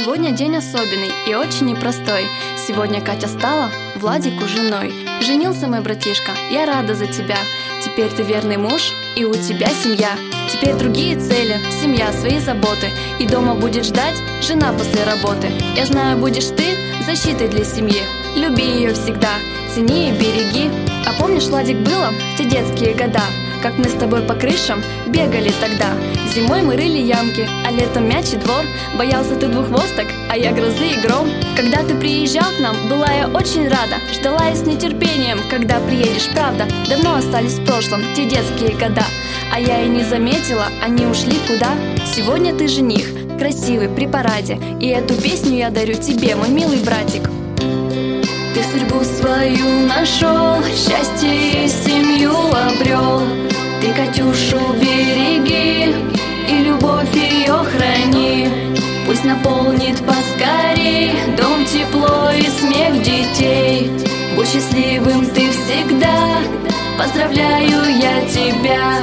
Сегодня день особенный и очень непростой. Сегодня Катя стала Владику женой. Женился мой братишка, я рада за тебя. Теперь ты верный муж, и у тебя семья. Теперь другие цели, семья, свои заботы. И дома будет ждать жена после работы. Я знаю, будешь ты защитой для семьи. Люби ее всегда, цени и береги. А помнишь, Владик, было в те детские года, как мы с тобой по крышам бегали тогда? Зимой мы рыли ямки, а летом мяч и двор. Боялся ты двуххвосток, а я грозы и гром. Когда ты приезжал к нам, была я очень рада. Ждала я с нетерпением, когда приедешь, правда. Давно остались в прошлом те детские года, а я и не заметила, они ушли куда. Сегодня ты жених, красивый, при параде, и эту песню я дарю тебе, мой милый братик. Ты судьбу свою нашел, счастье и семью обрел. Ты Катюшу береги и любовь ее храни. Пусть наполнит поскорей дом тепло и смех детей. Будь счастливым ты всегда, поздравляю я тебя.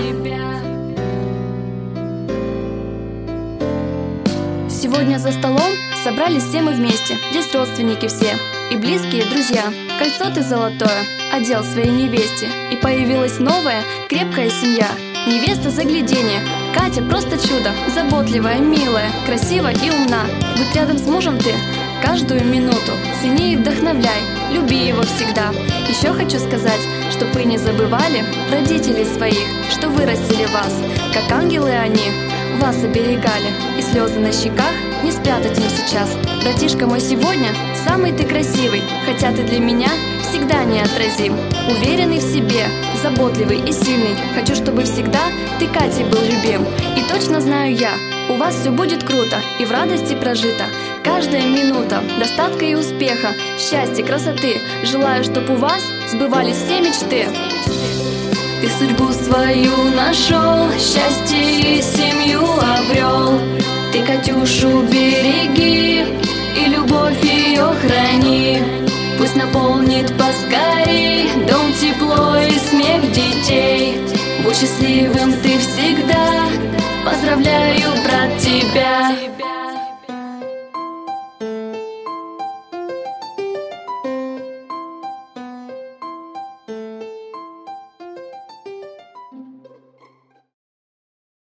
Сегодня за столом собрались все мы вместе. Здесь родственники все и близкие друзья. Кольцо ты золотое одел своей невесте, и появилась новая крепкая семья. Невеста загляденье, Катя просто чудо. Заботливая, милая, красивая и умна. Будь рядом с мужем ты каждую минуту. Цени и вдохновляй, люби его всегда. Еще хочу сказать, чтоб вы не забывали родителей своих, что вырастили вас. Как ангелы они вас оберегали, и слезы на щеках не спрятать им сейчас. Братишка мой, сегодня самый ты красивый, хотя ты для меня всегда неотразим. Уверенный в себе, заботливый и сильный. Хочу, чтобы всегда ты Катей был любим. И точно знаю я, у вас все будет круто и в радости прожито. Каждая минута достатка и успеха, счастья, красоты. Желаю, чтоб у вас сбывались все мечты. Ты судьбу свою нашел, счастье и семью обрел. Ты Катюшу береги и любовь ее храни. Пусть наполнит поскорей дом тепло и смех детей. Будь счастливым ты всегда, поздравляю, брат, тебя.